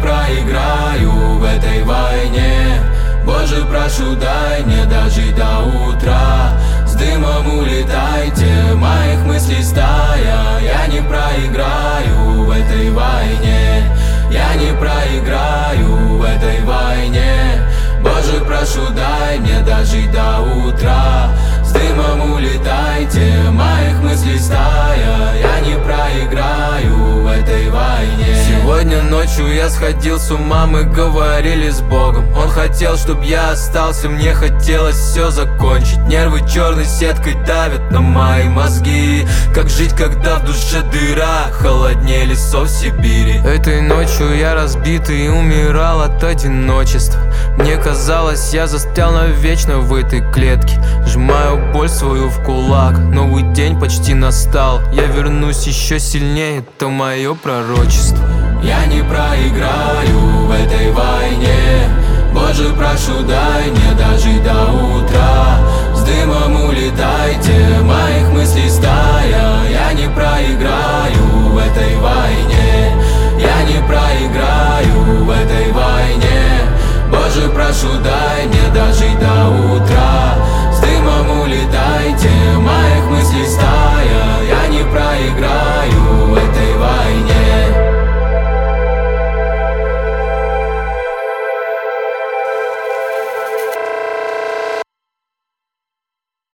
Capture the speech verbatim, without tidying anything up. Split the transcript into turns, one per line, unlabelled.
проиграю в этой войне. Боже, прошу, дай мне дожить до утра. С дымом улетайте, моих мыслей стая. Я не проиграю в этой войне. Я не проиграю в этой войне. Боже, прошу, дай мне дожить до утра. С дымом улетайте, моих мыслей стая. Я не проиграю в этой войне. Сегодня ночью я сходил с ума, мы говорили с Богом. Он хотел, чтоб я остался, мне хотелось все закончить. Нервы черной сеткой давят на мои мозги. Как жить, когда в душе дыра, холоднее лесов Сибири. Этой ночью я разбитый и умирал от одиночества. Мне казалось, я застрял навечно в этой клетке. Сжимаю боль свою в кулак, новый день почти настал. Я вернусь еще сильнее, это мое пророчество. Я не проиграю в этой войне. Боже, прошу, дай мне дожить до утра. С дымом улетайте, моих мыслей стая. Я не проиграю в этой войне. Я не проиграю в этой войне. Боже, прошу, дай